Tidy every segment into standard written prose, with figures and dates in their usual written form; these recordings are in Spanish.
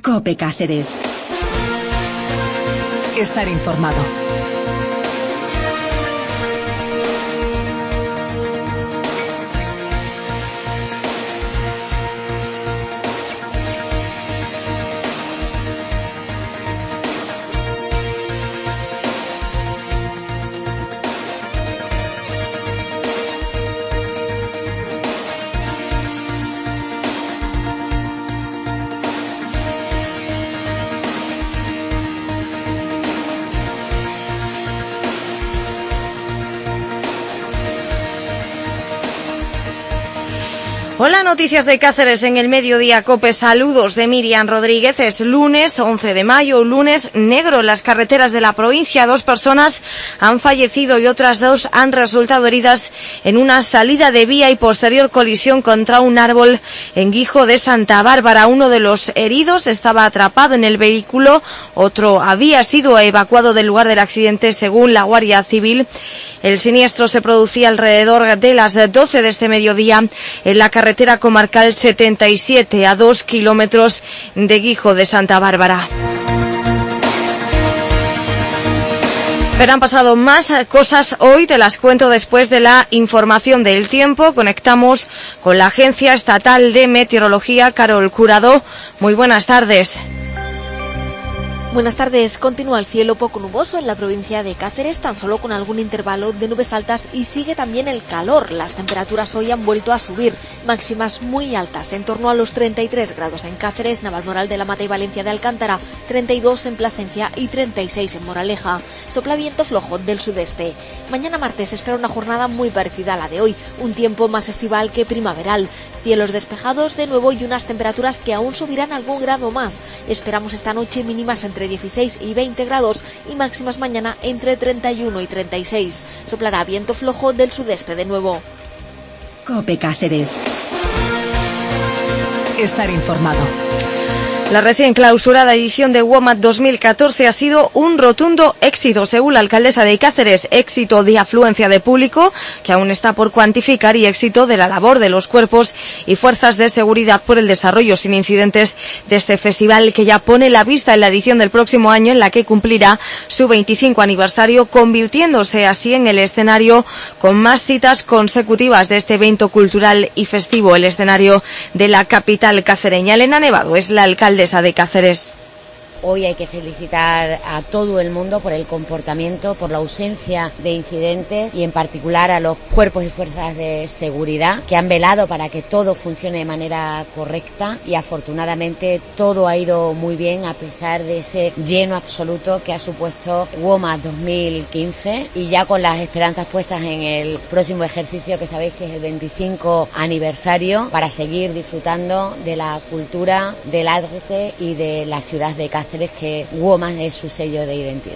COPE Cáceres. Estar informado. Hola, noticias de Cáceres en el mediodía COPE. Saludos de Miriam Rodríguez. Es lunes 11 de mayo, lunes negro en las carreteras de la provincia. 2 personas han fallecido y otras 2 han resultado heridas en una salida de vía y posterior colisión contra un árbol en Guijo de Santa Bárbara. Uno de los heridos estaba atrapado en el vehículo, otro había sido evacuado del lugar del accidente según la Guardia Civil. El siniestro se producía alrededor de las 12 de este mediodía en la carretera comarcal 77, a 2 kilómetros de Guijo de Santa Bárbara. Pero han pasado más cosas hoy, te las cuento después de la información del tiempo. Conectamos con la Agencia Estatal de Meteorología, Carol Curado. Muy buenas tardes. Buenas tardes. Continúa el cielo poco nuboso en la provincia de Cáceres, tan solo con algún intervalo de nubes altas, y sigue también el calor. Las temperaturas hoy han vuelto a subir, máximas muy altas, en torno a los 33 grados en Cáceres, Navalmoral de la Mata y Valencia de Alcántara, 32 en Plasencia y 36 en Moraleja. Sopla viento flojo del sudeste. Mañana martes se espera una jornada muy parecida a la de hoy, un tiempo más estival que primaveral. Cielos despejados de nuevo y unas temperaturas que aún subirán algún grado más. Esperamos esta noche mínimas entre 16 y 20 grados y máximas mañana entre 31 y 36. Soplará viento flojo del sudeste de nuevo. COPE Cáceres. Estar informado. La recién clausurada edición de WOMAD 2014 ha sido un rotundo éxito, según la alcaldesa de Cáceres. Éxito de afluencia de público, que aún está por cuantificar, y éxito de la labor de los cuerpos y fuerzas de seguridad por el desarrollo sin incidentes de este festival, que ya pone la vista en la edición del próximo año, en la que cumplirá su 25 aniversario, convirtiéndose así en el escenario con más citas consecutivas de este evento cultural y festivo, el escenario de la capital cacereña. Elena Nevado es la alcaldesa de Cáceres. Hoy hay que felicitar a todo el mundo por el comportamiento, por la ausencia de incidentes, y en particular a los cuerpos y fuerzas de seguridad que han velado para que todo funcione de manera correcta, y afortunadamente todo ha ido muy bien a pesar de ese lleno absoluto que ha supuesto WOMAD 2015, y ya con las esperanzas puestas en el próximo ejercicio, que sabéis que es el 25 aniversario, para seguir disfrutando de la cultura, del arte y de la ciudad de Cáceres, que WOMAD es su sello de identidad.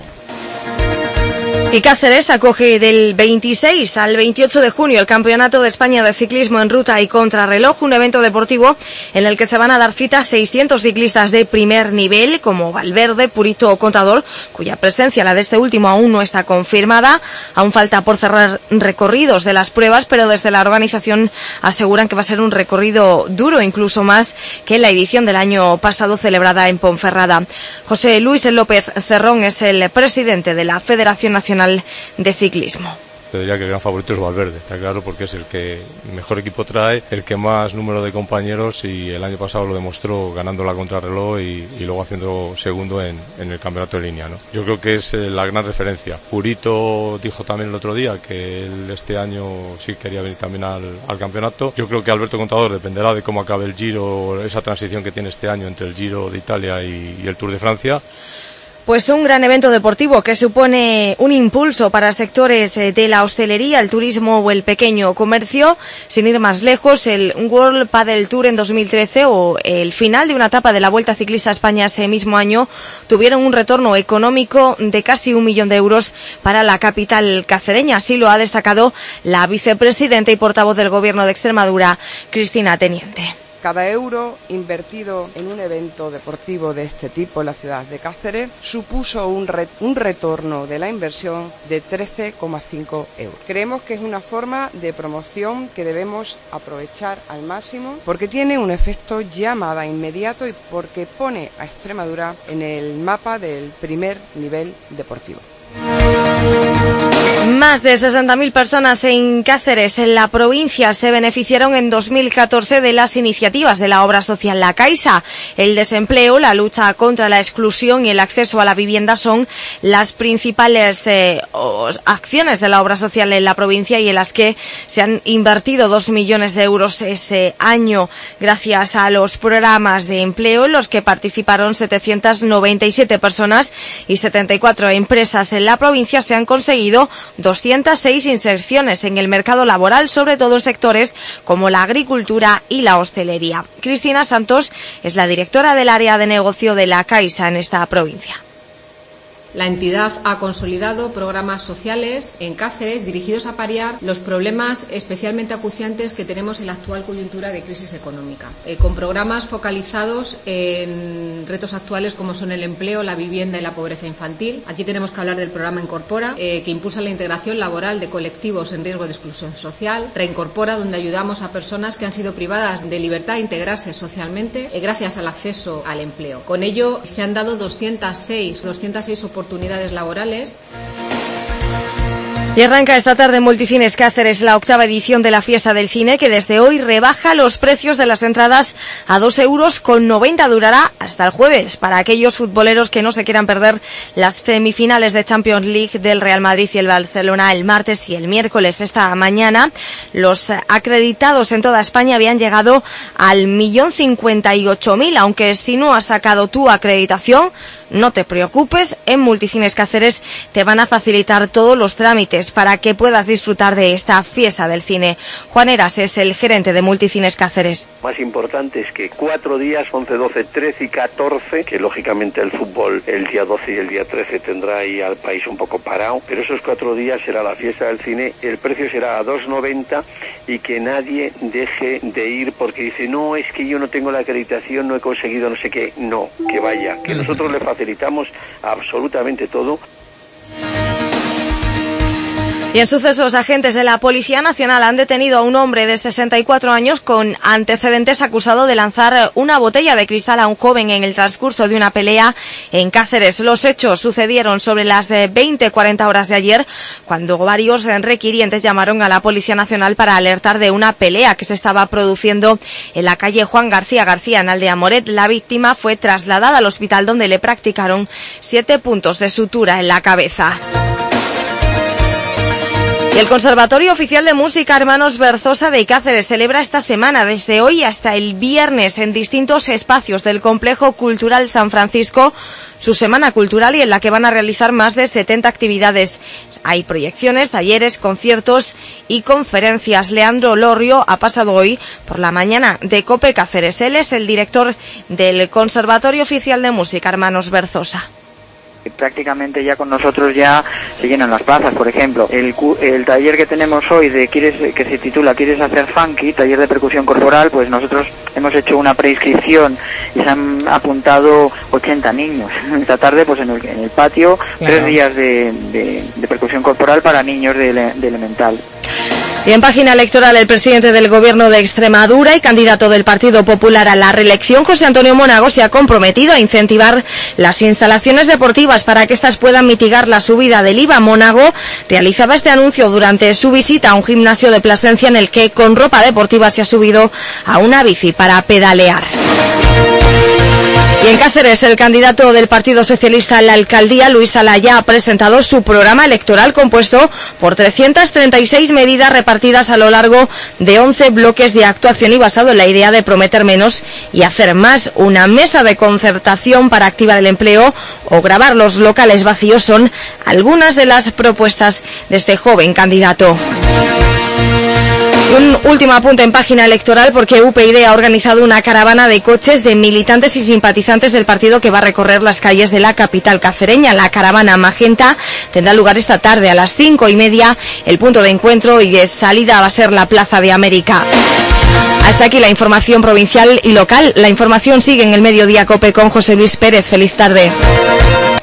Y Cáceres acoge del 26 al 28 de junio el Campeonato de España de Ciclismo en Ruta y Contrarreloj, un evento deportivo en el que se van a dar cita 600 ciclistas de primer nivel, como Valverde, Purito o Contador, cuya presencia, la de este último, aún no está confirmada. Aún falta por cerrar recorridos de las pruebas, pero desde la organización aseguran que va a ser un recorrido duro, incluso más que la edición del año pasado celebrada en Ponferrada. José Luis López Cerrón es el presidente de la Federación Nacional de Ciclismo. Te diría que el gran favorito es Valverde, está claro, porque es el que mejor equipo trae, el que más número de compañeros, y el año pasado lo demostró ganando la contrarreloj y luego haciendo segundo en el campeonato de línea, ¿no? Yo creo que es la gran referencia. Purito dijo también el otro día que él este año sí quería venir también al campeonato. Yo creo que Alberto Contador dependerá de cómo acabe el Giro, esa transición que tiene este año entre el Giro de Italia y el Tour de Francia. Pues un gran evento deportivo que supone un impulso para sectores de la hostelería, el turismo o el pequeño comercio. Sin ir más lejos, el World Padel Tour en 2013 o el final de una etapa de la Vuelta Ciclista a España ese mismo año tuvieron un retorno económico de casi 1 millón de euros para la capital cacereña. Así lo ha destacado la vicepresidenta y portavoz del Gobierno de Extremadura, Cristina Teniente. Cada euro invertido en un evento deportivo de este tipo en la ciudad de Cáceres supuso un retorno de la inversión de 13,5 euros. Creemos que es una forma de promoción que debemos aprovechar al máximo porque tiene un efecto llamada inmediato y porque pone a Extremadura en el mapa del primer nivel deportivo. Más de 60.000 personas en Cáceres, en la provincia, se beneficiaron en 2014 de las iniciativas de la obra social La Caixa. El desempleo, la lucha contra la exclusión y el acceso a la vivienda son las principales acciones de la obra social en la provincia y en las que se han invertido 2 millones de euros ese año. Gracias a los programas de empleo en los que participaron 797 personas y 74 empresas en la provincia, se han conseguido 206 inserciones en el mercado laboral, sobre todo en sectores como la agricultura y la hostelería. Cristina Santos es la directora del área de negocio de La Caixa en esta provincia. La entidad ha consolidado programas sociales en Cáceres dirigidos a paliar los problemas especialmente acuciantes que tenemos en la actual coyuntura de crisis económica, con programas focalizados en retos actuales como son el empleo, la vivienda y la pobreza infantil. Aquí tenemos que hablar del programa Incorpora, que impulsa la integración laboral de colectivos en riesgo de exclusión social. Reincorpora, donde ayudamos a personas que han sido privadas de libertad a integrarse socialmente gracias al acceso al empleo. Con ello se han dado 206 oportunidades laborales. Y arranca esta tarde en Multicines Cáceres la 8ª edición de la Fiesta del Cine, que desde hoy rebaja los precios de las entradas a 2,90 €. Durará hasta el jueves para aquellos futboleros que no se quieran perder las semifinales de Champions League del Real Madrid y el Barcelona el martes y el miércoles. Esta mañana los acreditados en toda España habían llegado al 1.058.000, aunque si no has sacado tu acreditación, no te preocupes, en Multicines Cáceres te van a facilitar todos los trámites para que puedas disfrutar de esta fiesta del cine. Juan Eras es el gerente de Multicines Cáceres. Más importante es que 4 días, 11, 12, 13 y 14, que lógicamente el fútbol el día 12 y el día 13 tendrá ahí al país un poco parado, pero esos 4 días será la fiesta del cine, el precio será a 2,90 y que nadie deje de ir porque dice, no, es que yo no tengo la acreditación, no he conseguido no sé qué. No, que vaya, que nosotros le facilitamos absolutamente todo. Y en sucesos, agentes de la Policía Nacional han detenido a un hombre de 64 años con antecedentes acusado de lanzar una botella de cristal a un joven en el transcurso de una pelea en Cáceres. Los hechos sucedieron sobre las 20:40 horas de ayer, cuando varios requirientes llamaron a la Policía Nacional para alertar de una pelea que se estaba produciendo en la calle Juan García García, en Aldea Moret. La víctima fue trasladada al hospital, donde le practicaron 7 puntos de sutura en la cabeza. Y el Conservatorio Oficial de Música Hermanos Berzosa de Cáceres celebra esta semana, desde hoy hasta el viernes, en distintos espacios del Complejo Cultural San Francisco, su semana cultural, y en la que van a realizar más de 70 actividades. Hay proyecciones, talleres, conciertos y conferencias. Leandro Lorrio ha pasado hoy por la mañana de COPE Cáceres. Él es el director del Conservatorio Oficial de Música Hermanos Berzosa. Prácticamente ya con nosotros ya se llenan las plazas. Por ejemplo, el taller que tenemos hoy que se titula ¿Quieres hacer funky? Taller de percusión corporal, pues nosotros hemos hecho una preinscripción y se han apuntado 80 niños. Esta tarde pues en el patio, claro. 3 días de percusión corporal para niños de elemental. Y en página electoral, el presidente del Gobierno de Extremadura y candidato del Partido Popular a la reelección, José Antonio Monago, se ha comprometido a incentivar las instalaciones deportivas para que éstas puedan mitigar la subida del IVA. Monago realizaba este anuncio durante su visita a un gimnasio de Plasencia, en el que con ropa deportiva se ha subido a una bici para pedalear. Y en Cáceres, el candidato del Partido Socialista a la alcaldía, Luis Alaya, ha presentado su programa electoral, compuesto por 336 medidas repartidas a lo largo de 11 bloques de actuación y basado en la idea de prometer menos y hacer más. Una mesa de concertación para activar el empleo o grabar los locales vacíos son algunas de las propuestas de este joven candidato. Un último apunte en página electoral, porque UPyD ha organizado una caravana de coches de militantes y simpatizantes del partido que va a recorrer las calles de la capital cacereña. La caravana magenta tendrá lugar esta tarde a las 5:30. El punto de encuentro y de salida va a ser la Plaza de América. Hasta aquí la información provincial y local. La información sigue en el Mediodía COPE con José Luis Pérez. Feliz tarde.